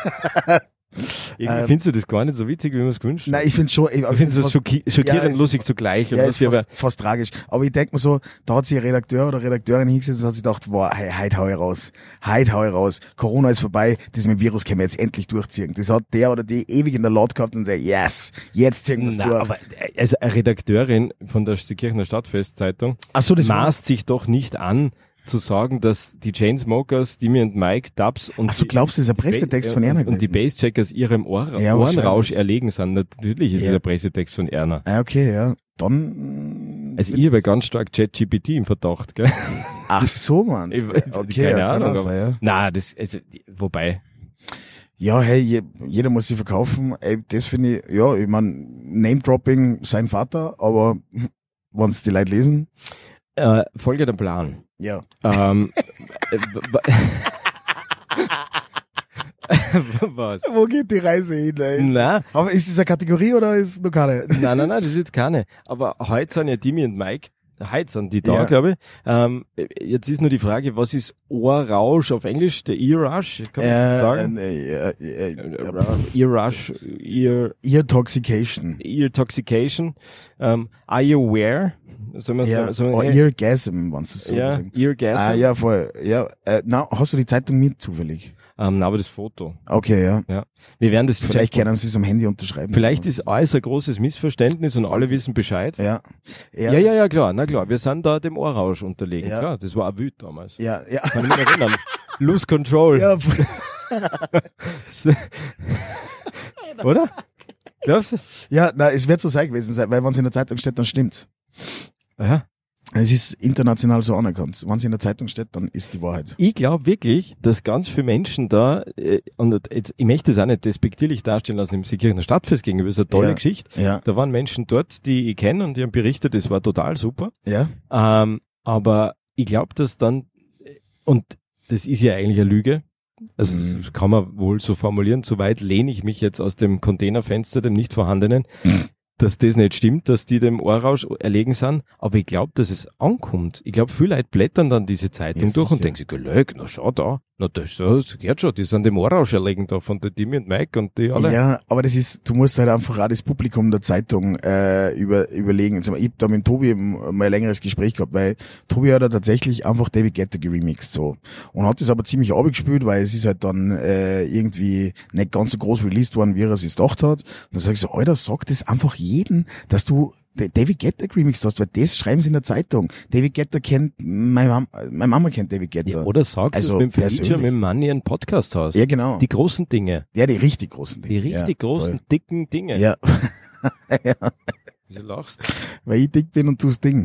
Ähm, findest du das gar nicht so witzig, wie man es gewünscht hat? Nein, ich finde schon. Ich, ich finde es schockierend ja, lustig zugleich. Ja, ist fast, fast tragisch. Aber ich denke mir so, da hat sich ein Redakteur oder Redakteurin hingesetzt und hat sich gedacht, wow, hey, heute hau ich raus. Heute hau ich raus. Corona ist vorbei, das mit dem Virus können wir jetzt endlich durchziehen. Das hat der oder die ewig in der Laut gehabt und sagt, yes, jetzt ziehen wir es durch. Aber also eine Redakteurin von der Kirchener Stadtfestzeitung Ach so, das maßt sich doch nicht an, zu sagen, dass die Chainsmokers, Timmy und Mike, Dubs und Ach so, glaubst du, das ist ein Pressetext von Erna und die Basscheckers ihrem Ohr, ja, Ohrenrausch erlegen sind? Natürlich ist ja. es ein Pressetext von Erna. Ah, okay, ja. Dann... Also ich habe ganz stark ChatGPT im Verdacht, gell? Ach so, Mann. Okay, keine ja, Ahnung. aber, Aber, ja. Nein, das, also, wobei... Ja, hey, je, jeder muss sich verkaufen. Ey, das finde ich, ja, ich mein, Name-Dropping sein Vater, aber wenn's die Leute lesen... Äh, folgender Plan. Ja. Ähm, Was? Wo geht die Reise hin? Ey? Nein. Aber ist das eine Kategorie oder ist es noch keine? Nein, nein, nein, das ist jetzt keine. Aber heute sind ja Timmy und Mike, heute sind die da, Ja. glaube ich. Ähm, jetzt ist nur die Frage, was ist Ohrrausch auf Englisch? Der Ear-Rush? Kann man das sagen? Äh, äh, äh, Ear-Rush, Ear, Ear Toxication. Ear-Toxication. Ähm, are you aware? Soll man, Ja, soll man, oh, Eargasm, wenn sie so ja, sagen. Eargasm. Ah, ja, voll. Ja, äh, na, hast du die Zeitung mit zufällig? Ähm, na, aber das Foto. Okay, ja. Ja. Wir werden das Vielleicht checken. können sie es am Handy unterschreiben. Vielleicht ist alles ein großes Missverständnis und alle wissen Bescheid. Ja. Ja, ja, ja, klar, na klar. Wir sind da dem Ohrrausch unterlegen. Ja. Klar, das war ein Wüt damals. Ja, ja. Kann ich mich erinnern. Lose Control. Ja, Oder? Glaubst du? ja, na, es wird so sein gewesen sein, weil wenn es in der Zeitung steht, dann stimmt's. Ja. Es ist international so anerkannt. Wenn es in der Zeitung steht, dann ist die Wahrheit. Ich glaube wirklich, dass ganz viele Menschen da, äh, und jetzt, ich möchte es auch nicht despektierlich darstellen lassen, im Seekirchener Stadtfest gegenüber, das ist eine tolle Ja. Geschichte. Ja. Da waren Menschen dort, die ich kenne und die haben berichtet, das war total super. Ja. Ähm, aber ich glaube, dass dann, und das ist ja eigentlich eine Lüge, also Mhm. das kann man wohl so formulieren, so weit lehne ich mich jetzt aus dem Containerfenster, dem nicht vorhandenen, Mhm. dass das nicht stimmt, dass die dem Ohrrausch erlegen sind, aber ich glaube, dass es ankommt. Ich glaube, viele Leute blättern dann diese Zeitung Ja, durch und sicher. denken sich, gelögt, na schau da, Na, das, das geht schon. Die sind im Ohrrausch erlegen da von der Timmy und Mike und die alle. Ja, aber das ist, du musst halt einfach auch das Publikum der Zeitung äh, über, überlegen. Also, ich hab da mit Tobi mal ein längeres Gespräch gehabt, weil Tobi hat ja tatsächlich einfach David Guetta geremixed so und hat das aber ziemlich abgespielt, weil es ist halt dann äh, irgendwie nicht ganz so groß released worden, wie er es gedacht hat. Und dann sag ich so, Alter, sag das einfach jedem, dass du David Guetta remixed hast, weil das schreiben sie in der Zeitung. David Guetta kennt, meine Mama, meine Mama kennt David Guetta. Ja, oder sag, also, dass du mit dem Feature persönlich. mit dem Money einen Podcast hast. Ja, genau. Die großen Dinge. Ja, die richtig großen Dinge. Die richtig ja, großen, voll. dicken Dinge. Ja. Ja. Wieso lachst Weil ich dick bin und du's Ding.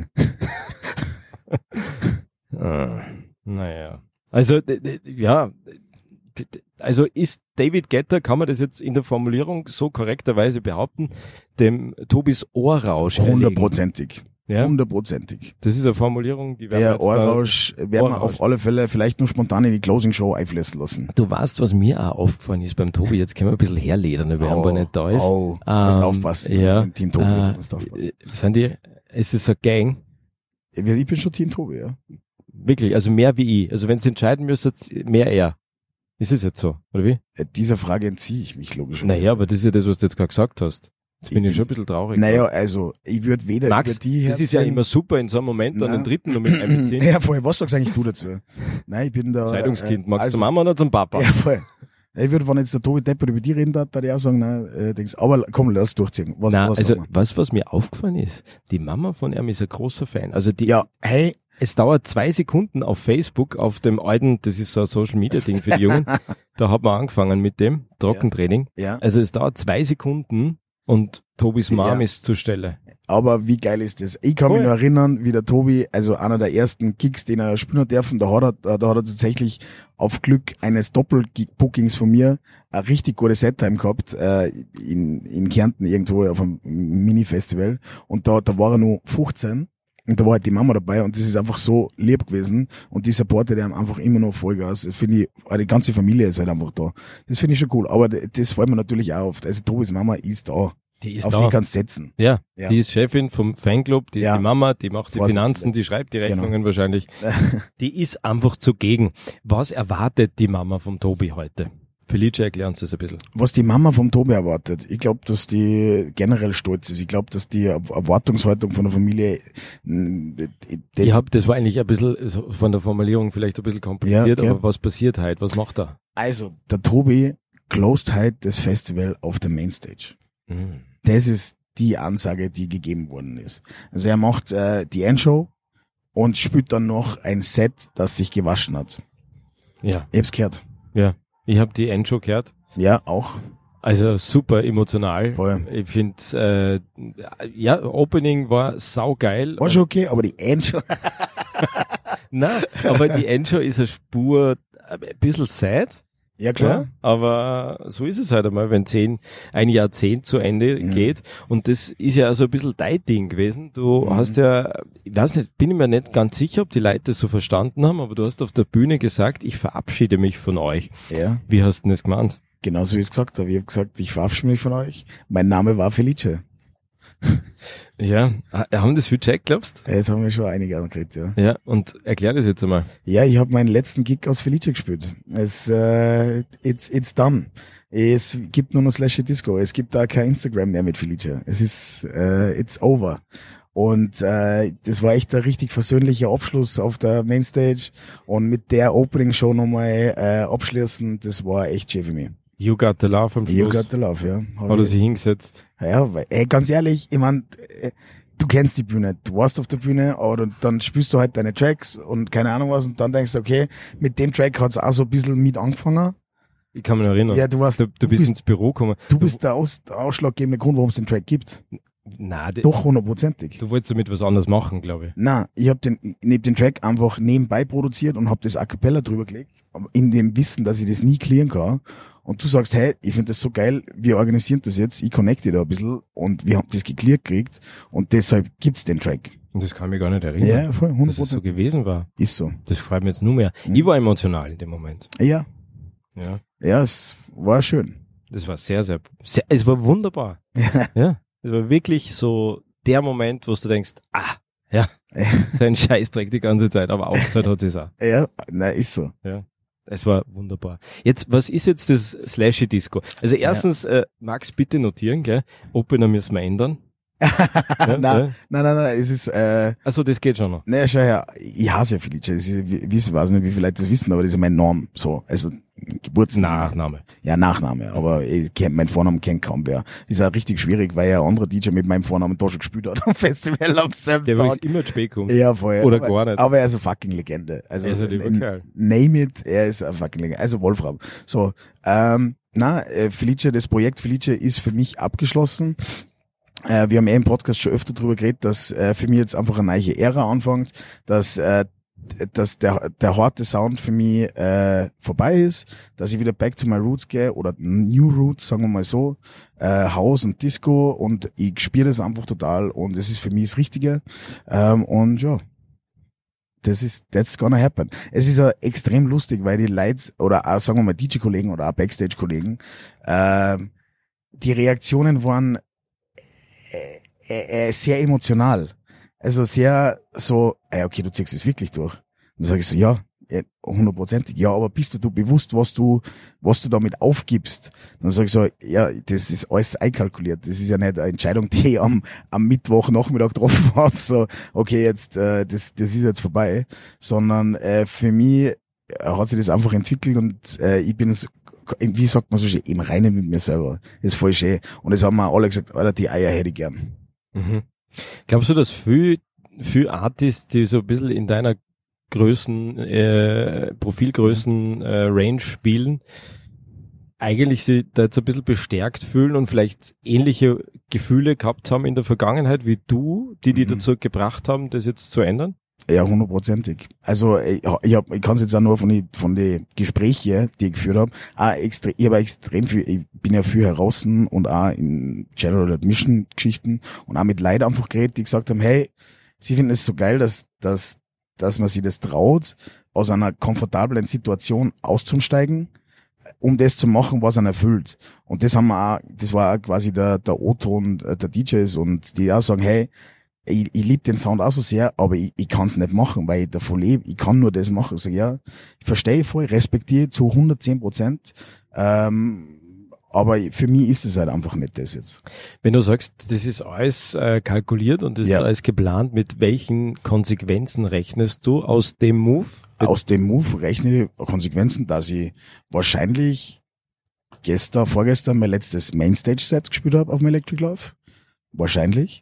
du? Ah, naja. Also, d- d- ja, d- d- also ist David Guetta, kann man das jetzt in der Formulierung so korrekterweise behaupten, dem Tobis Ohrrausch erlegen? Hundertprozentig. Ja, Hundertprozentig. das ist eine Formulierung, die werden wir Der jetzt da- Ohrrausch werden wir Ohrrausch. auf alle Fälle vielleicht nur spontan in die Closing Show einfließen lassen. Du weißt, was mir auch aufgefallen ist beim Tobi, jetzt können wir ein bisschen herledern, weil er nicht da ist. Oh, musst Ähm, aufpassen. ja, Im Team Tobi. Äh, musst aufpassen. äh, sind die, ist es eine Gang? Ich bin schon Team Tobi, ja. Wirklich, also mehr wie ich. Also wenn sie entscheiden müsstet, mehr er. Ist es jetzt so, oder wie? Äh, Dieser Frage entziehe ich mich logisch. Naja, aber das ist ja das, was du jetzt gerade gesagt hast. Jetzt bin ich, Ich schon ein bisschen traurig. Naja, also, ich würde weder Max, über die das ist ja herziehen- immer super, in so einem Moment dann Nein. den dritten noch mit einbeziehen. Ja, voll. Was sagst eigentlich du dazu? Nein, ich bin da. Scheidungskind. äh, Magst also, du Mama oder zum Papa? Ja, voll. Ich würde, wenn jetzt der Tobi Deppert über die reden darf, da ich auch sagen, nein, äh, denkst, aber komm, lass durchziehen. Was, Nein, was also, sagen wir? was, was mir aufgefallen ist, die Mama von ihm ist ein großer Fan. Also die, Ja, hey, es dauert zwei Sekunden auf Facebook, auf dem alten, das ist so ein Social Media Ding für die Jungen. Da hat man angefangen mit dem Trockentraining. ja. Also es dauert zwei Sekunden und Tobis Mom Ja. ist zur Stelle. Aber wie geil ist das? Ich kann Voll. mich noch erinnern, wie der Tobi, also einer der ersten Kicks, den er spielen hat dürfen, da hat er, da, da hat er tatsächlich auf Glück eines Doppel-Bookings von mir eine richtig gute Set-Time gehabt, äh, in, in Kärnten irgendwo auf einem Mini-Festival. Und da, da war er nur fünfzehn. Und da war halt die Mama dabei und das ist einfach so lieb gewesen. Und die supportet einem einfach immer noch Vollgas. Das finde ich, auch die ganze Familie ist halt einfach da. Das finde ich schon cool. Aber das freut mir natürlich auch oft. Also Tobis Mama ist da. Die ist Auf da. die kannst du setzen. Ja, Ja. die ist Chefin vom Fanclub, die Ja. ist die Mama, die macht die Vorsitzende. Finanzen, die schreibt die Rechnungen Genau. wahrscheinlich. Die ist einfach zugegen. Was erwartet die Mama vom Tobi heute? Felice, erklär uns das ein bisschen. Was die Mama vom Tobi erwartet, ich glaube, dass die generell stolz ist. Ich glaube, dass die Erwartungshaltung von der Familie, mh, das, Ich hab, das war eigentlich ein bisschen so von der Formulierung vielleicht ein bisschen kompliziert, Ja, okay. aber was passiert heute? Was macht er? also der Tobi closed halt das Festival auf der Mainstage. Hm. Das ist die Ansage, die gegeben worden ist. Also er macht äh, die Endshow und spielt dann noch ein Set, das sich gewaschen hat. Ja, Ich hab's gehört. ja. Ich habe die Endshow gehört. Ja, auch. Also super emotional. Voll. Ich finde, äh, ja, Opening war saugeil. War schon okay, aber die Endshow, Nein, aber die Endshow ist eine Spur ein bisschen sad. ja klar. Ja, aber so ist es halt einmal, wenn zehn, ein Jahrzehnt zu Ende Mhm. geht. Und das ist ja so ein bisschen dein Ding gewesen. Du Mhm. hast ja, ich weiß nicht, bin ich mir nicht ganz sicher, ob die Leute das so verstanden haben, aber du hast auf der Bühne gesagt, ich verabschiede mich von euch. Ja, Wie hast du denn das gemeint? genauso wie ich es gesagt habe. Ich habe gesagt, ich verabschiede mich von euch. Mein Name war Felice. Ja, ha- haben das viel Check, glaubst Das haben wir schon einige angekriegt, ja. du? Ja, und erklär das jetzt einmal. Ja, ich habe meinen letzten Gig aus Felice gespielt. Es, äh, it's, it's done. Es gibt nur noch Slash Disco. Es gibt da kein Instagram mehr mit Felice. Es ist, äh, it's over. Und äh, das war echt ein richtig versöhnlicher Abschluss auf der Mainstage. Und mit der Opening-Show nochmal äh, abschließen, das war echt schön für mich. You got the love am You Schluss. got the love, ja. Hab Hat er ich- sich hingesetzt? Ja, weil, ey, ganz ehrlich, ich mein, äh, du kennst die Bühne, du warst auf der Bühne, aber dann, dann spielst du halt deine Tracks und keine Ahnung was und dann denkst du, okay, mit dem Track hat's auch so ein bisschen mit angefangen. Ich kann mich noch erinnern. Ja, du warst, Du, du bist bist, ins Büro gekommen. du bist der, Aus, der ausschlaggebende Grund, warum es den Track gibt. Nein, de- Doch hundertprozentig. du wolltest damit was anderes machen, glaube ich. Na, ich habe den, neben den Track einfach nebenbei produziert und habe das A Cappella drüber gelegt, in dem Wissen, dass ich das nie clearen kann. Und du sagst, hey, ich finde das so geil, wir organisieren das jetzt, ich connecte da ein bisschen und wir haben das gecleart gekriegt und deshalb gibt's den Track. Und das kann mich gar nicht erinnern, Ja, voll, hundert dass es so Prozent. gewesen war. Ist so. Das freut mich jetzt nur mehr. Mhm. Ich war emotional in dem Moment. Ja, Ja, ja, es war schön. das war sehr, sehr, sehr es war wunderbar. Ja, es war wirklich so der Moment, wo du denkst, ah, ja, so ein Scheißdreck die ganze Zeit, aber ausgezahlt hat es auch. Ja, na, ist so. Ja. Es war wunderbar. Jetzt, was ist jetzt das Slashy Disco? Also erstens, ja. äh, Max, bitte notieren, gell? Opener müssen wir ändern. ja, ja, nein, ja. nein, nein, nein, es ist, äh, also das geht schon noch. Naja, schau her, ich hasse ja Felice, das ist, ich weiß nicht, wie viele Leute das wissen, aber das ist mein Name, so, also, Geburtsname. Nachname. Ja, Nachname, aber ich kenn, mein Vornamen kennt kaum wer. Ist auch richtig schwierig, weil ja ein anderer D J mit meinem Vornamen da schon gespielt hat am Festival am selben Der Tag. ist immer zu spät gekommen. Ja, voll. Oder aber, gar nicht. Aber er ist eine fucking Legende. Also, Er ist ein lieber n- Kerl. Name it, er ist eine fucking Legende. Also Wolfram. So, ähm, na, äh, Felice, das Projekt Felice ist für mich abgeschlossen. Äh, wir haben eh im Podcast schon öfter drüber geredet, dass äh, für mich jetzt einfach eine neue Ära anfängt, dass äh, dass der der harte Sound für mich äh, vorbei ist, dass ich wieder back to my roots gehe oder new roots, sagen wir mal so, äh, House und Disco, und ich spiele das einfach total und es ist für mich das Richtige, ähm, und ja, das ist that's gonna happen. Es ist ja extrem lustig, weil die Leute oder auch, sagen wir mal, D J-Kollegen oder auch Backstage-Kollegen, äh, die Reaktionen waren äh, äh, sehr emotional. Also sehr so, ey, okay, du ziehst es wirklich durch. Dann sag ich so, ja, hundertprozentig, ja, aber bist du, du bewusst, was du, was du damit aufgibst? Dann sag ich so, ja, das ist alles einkalkuliert. Das ist ja nicht eine Entscheidung, die ich am, am Mittwochnachmittag getroffen habe. So, okay, jetzt, äh, das, das ist jetzt vorbei. Sondern äh, für mich hat sich das einfach entwickelt und äh, ich bin es, wie sagt man so schön, im Reinen mit mir selber. Das ist voll schön. Und das haben wir alle gesagt, Alter, die Eier hätte ich gern. Mhm. Glaubst du, dass viel, viel Artists, die so ein bisschen in deiner Größen, äh, Profilgrößen, äh, Range spielen, eigentlich sich da jetzt ein bisschen bestärkt fühlen und vielleicht ähnliche Gefühle gehabt haben in der Vergangenheit wie du, die die mhm. dazu gebracht haben, das jetzt zu ändern? Ja, hundertprozentig. Also ich, ich, hab, ich kann es jetzt auch nur von den von die Gesprächen, die ich geführt habe, auch extrem, ich habe extrem viel, ich bin ja viel heraus und auch in General Admission Geschichten und auch mit Leuten einfach geredet, die gesagt haben, hey, sie finden es so geil, dass dass dass man sich das traut, aus einer komfortablen Situation auszusteigen, um das zu machen, was einen erfüllt. Und das haben wir auch, das war auch quasi der der O-Ton der D Js und die auch sagen, hey, ich, ich liebe den Sound auch so sehr, aber ich, ich kann es nicht machen, weil ich davon lebe. Ich kann nur das machen. Ich sage, ja, ich verstehe voll, respektiere zu hundertzehn Prozent, ähm, aber für mich ist es halt einfach nicht das jetzt. Wenn du sagst, das ist alles äh, kalkuliert und das ja. ist alles geplant, mit welchen Konsequenzen rechnest du aus dem Move? Aus dem Move rechne ich Konsequenzen, dass ich wahrscheinlich gestern, vorgestern mein letztes Mainstage-Set gespielt habe auf dem Electric Live. Wahrscheinlich.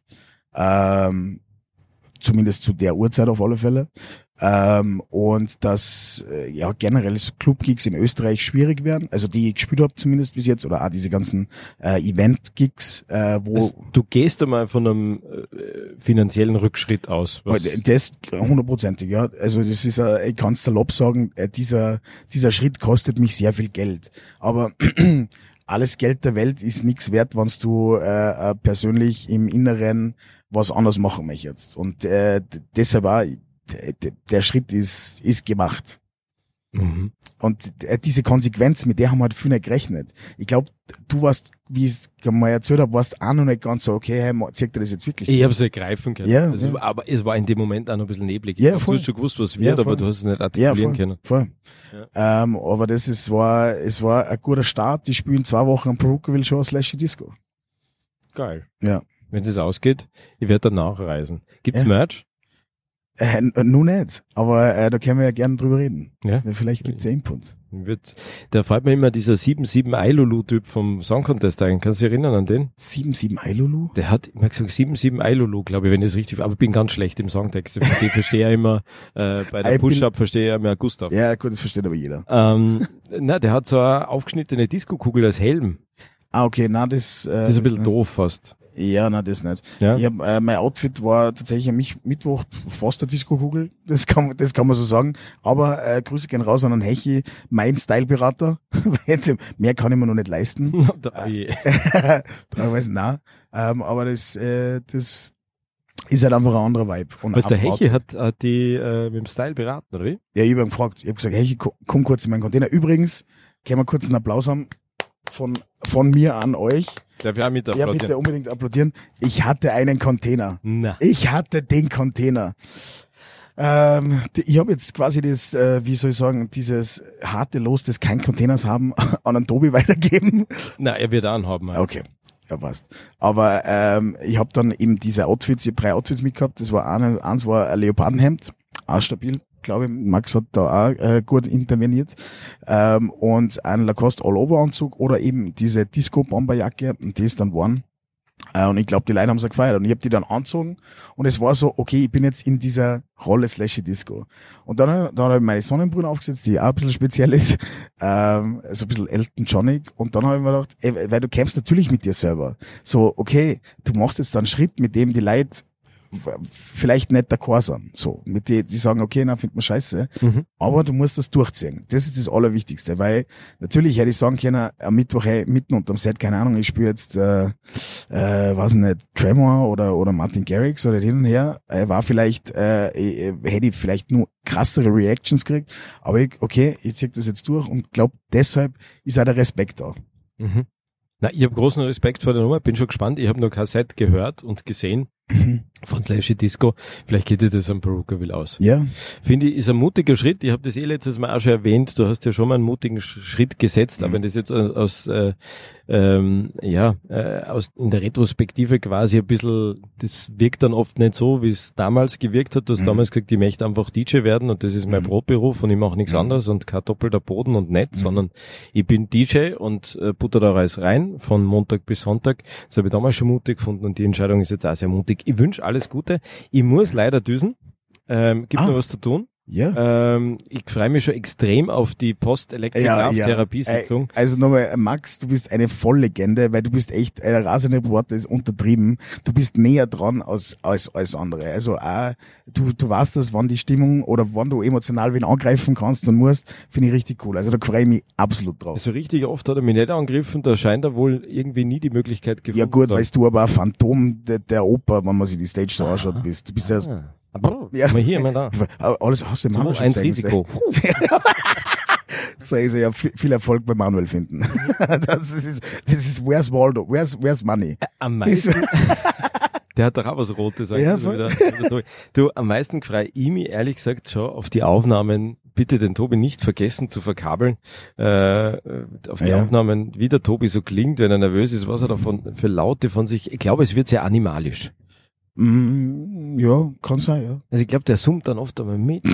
Ähm, zumindest zu der Uhrzeit auf alle Fälle. Ähm, und dass äh, ja generell so Club-Gigs in Österreich schwierig werden, also die ich gespielt habe zumindest bis jetzt, oder auch diese ganzen äh, Event-Gigs, äh, wo... Also, du gehst einmal von einem äh, finanziellen Rückschritt aus. Was? Das hundertprozentig, ja. Also das ist, äh, ich kann salopp sagen, äh, dieser dieser Schritt kostet mich sehr viel Geld. Aber alles Geld der Welt ist nichts wert, wenn du äh, äh, persönlich im Inneren was anders machen möchtest. Und äh, deshalb auch, der, der Schritt ist ist gemacht. Mhm. Und äh, diese Konsequenz, mit der haben wir halt viel nicht gerechnet. Ich glaube, du warst, wie ich es mal erzählt habe, warst auch noch nicht ganz so, okay, hey, zeigt dir das jetzt wirklich? Ich habe es ja greifen können. Ja, also, ja. Aber es war in dem Moment auch noch ein bisschen neblig. Ja, ich voll. Du hast schon gewusst, was wird, Ja, aber du hast es nicht artikulieren ja, voll, können. Voll. Ja. Ähm, aber das ist, war, es war ein guter Start. Die spielen zwei Wochen am Perucaville Show Slashy Disco. Geil. Ja. Wenn es ausgeht, ich werde danach reisen. Gibt's Ja. Merch? Äh, nun nicht, aber äh, da können wir ja gerne drüber reden. Ja. Vielleicht gibt's ja Inputs. Wird, da fällt mir immer dieser sieben sieben Eilulu-Typ vom Song Contest ein. Kannst du dich erinnern an den? sieben sieben Eilulu? Der hat immer gesagt sieben sieben Eilulu, glaube ich, wenn ich es richtig, aber ich bin ganz schlecht im Songtext. Ich verstehe, verstehe ja immer, äh, bei der Ich Push-Up verstehe ich ja mehr Gustav. Ja, gut, das versteht aber jeder. Ähm, na, der hat so eine aufgeschnittene Disco-Kugel als Helm. Ah, okay, na, das... Äh, Das ist ein bisschen doof fast. Ja, na, das nicht. Ja? Ich hab, äh, mein Outfit war tatsächlich am Mich- Mittwoch fast eine Disco-Kugel. Das kann, das kann man so sagen. Aber äh, Grüße gehen raus an den Hechi, mein Style-Berater. Mehr kann ich mir noch nicht leisten. Da- je. Teilweise nein. Ähm, aber das, äh, das ist halt einfach ein anderer Vibe. Und Was der einfach Heche hat, hat die äh, mit dem Style beraten, oder wie? Ja, ich hab ihn gefragt. Ich hab gesagt, Hechi, ko- komm kurz in meinen Container. Übrigens, können wir kurz einen Applaus haben von, von mir an euch. Darf ich auch mit Ja, applaudieren? bitte unbedingt applaudieren. Ich hatte einen Container. Na. Ich hatte den Container. Ähm, die, ich habe jetzt quasi das, äh, wie soll ich sagen, dieses harte Los, das kein Containers haben, an einen Tobi weitergeben. Na, er wird anhaben. Ja. Okay, ja passt. Aber ähm, ich habe dann eben diese Outfits, ich habe drei Outfits mitgehabt. Das war eine, eins war ein Leopardenhemd, auch stabil, glaube ich. Max hat da auch äh, gut interveniert. Ähm, und ein Lacoste All-Over-Anzug oder eben diese Disco-Bomberjacke, und die ist dann waren. Äh, und ich glaube, die Leute haben es gefeiert. Und ich habe die dann angezogen und es war so, okay, ich bin jetzt in dieser Rolle Slashy Disco. Und dann, dann habe ich meine Sonnenbrille aufgesetzt, die auch ein bisschen speziell ist, ähm, so ein bisschen Elton Johnig. Und dann habe ich mir gedacht, ey, weil du kämpfst natürlich mit dir selber. So, okay, du machst jetzt da einen Schritt, mit dem die Leute vielleicht nicht d'accord sind. So, mit die, die sagen, okay, na, findet man scheiße. Mhm. Aber du musst das durchziehen. Das ist das Allerwichtigste, weil natürlich hätte ich sagen können, am Mittwoch, hey, mitten unterm Set, keine Ahnung, ich spiele jetzt, äh, äh, weiß nicht, Tremor oder, oder Martin Garrix oder hin und her, äh, war vielleicht, äh, äh, hätte ich vielleicht nur krassere Reactions gekriegt, aber ich, okay, ich zieh das jetzt durch und glaube, deshalb ist auch der Respekt da. Mhm. Na, ich habe großen Respekt vor der Nummer, bin schon gespannt, ich habe noch kein Set gehört und gesehen. Mhm. Von Slashy Disco. Vielleicht geht dir das am Perukaville aus. Ja. Finde ich, ist ein mutiger Schritt. Ich habe das eh letztes Mal auch schon erwähnt. Du hast ja schon mal einen mutigen Schritt gesetzt, mhm. aber wenn das jetzt aus, äh, ähm, ja, äh, aus, in der Retrospektive quasi ein bisschen, das wirkt dann oft nicht so, wie es damals gewirkt hat. Du hast mhm. damals gesagt, ich möchte einfach D J werden und das ist mein mhm. Brotberuf und ich mache nichts mhm. anderes und kein doppelter Boden und Netz, mhm. sondern ich bin D J und äh, butter da alles rein, von Montag bis Sonntag. Das habe ich damals schon mutig gefunden und die Entscheidung ist jetzt auch sehr mutig. Ich wünsche alles Gute. Ich muss leider düsen. Ähm, gibt ah. noch was zu tun. Ja. Ähm, ich freue mich schon extrem auf die Post-Electric-Love-Therapie-Sitzung. Ja, ja. Also nochmal, Max, du bist eine Volllegende, weil du bist echt, ein rasender Reporter ist untertrieben. Du bist näher dran als, als, als andere. Also auch, du, du weißt das, wann die Stimmung oder wann du emotional wen angreifen kannst und musst, finde ich richtig cool. Also da freue ich mich absolut drauf. Also richtig oft hat er mich nicht angegriffen, da scheint er wohl irgendwie nie die Möglichkeit gefunden. Ja gut, weißt du aber ein Phantom der, der Oper, wenn man sich die Stage so anschaut, bist. Du bist ja, ah. Aber ja. Mal hier, mal da. Alles hast du im Manuel schon ein Risiko. So ist er ja viel Erfolg bei Manuel finden. Das ist, das ist, where's Waldo? Where's, where's money? Am meisten. Der hat doch auch was Rotes. Ja, wieder. Du, am meisten freue ich mich ehrlich gesagt schon auf die Aufnahmen. Bitte den Tobi nicht vergessen zu verkabeln. Äh, auf die ja. Aufnahmen, wie der Tobi so klingt, wenn er nervös ist, was er davon für Laute von sich. Ich glaube, es wird sehr animalisch. Mm, ja, kann sein, ja. Also ich glaube, der summt dann oft einmal mit.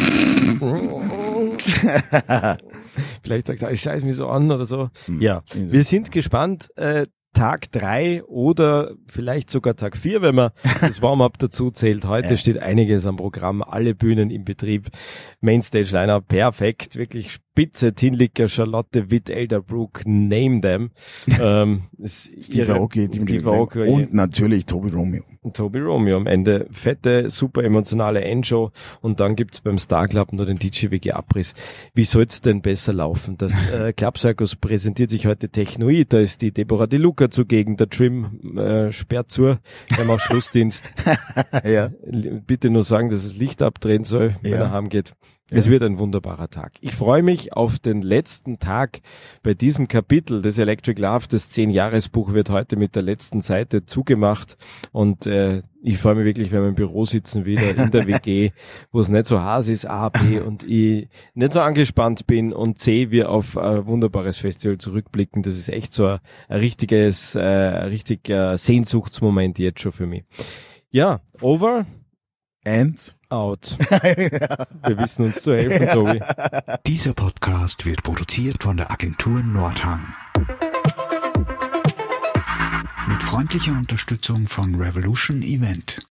Vielleicht sagt er, ich scheiß mich so an oder so. Mm, ja, wir sind gespannt. Äh, Tag drei oder vielleicht sogar Tag vier, wenn man das Warm-up dazu zählt. Heute ja. steht einiges am Programm, alle Bühnen im Betrieb. Mainstage-Liner perfekt, wirklich spitze. Tinlicker, Charlotte, Witt, Elderbrook, name them. ähm, Steve Aoki, Steve Aoki und natürlich Tobi Romeo. Und Tobi Romeo am Ende. Fette, super emotionale Endshow. Und dann gibt's beim Star Club noch den D J W G Abriss. Wie soll's denn besser laufen? Das äh, Club Circus präsentiert sich heute Technoid. Da ist die Deborah De Luca zugegen. Der Trim äh, sperrt zu. Wir haben auch Schlussdienst. Ja. Bitte nur sagen, dass das Licht abdrehen soll, wenn ja. er heimgeht. Es wird ein wunderbarer Tag. Ich freue mich auf den letzten Tag bei diesem Kapitel des Electric Love. Das zehn-Jahres-Buch wird heute mit der letzten Seite zugemacht und äh, ich freue mich wirklich, wenn wir im Büro sitzen wieder in der W G, wo es nicht so heiß ist, A, B und ich nicht so angespannt bin und C, wir auf ein wunderbares Festival zurückblicken. Das ist echt so ein, ein richtiges, äh, ein richtiger Sehnsuchtsmoment jetzt schon für mich. Ja, over and out. Wir wissen uns zu helfen, Tobi. Dieser Podcast wird produziert von der Agentur Nordhang. Mit freundlicher Unterstützung von Revolution Event.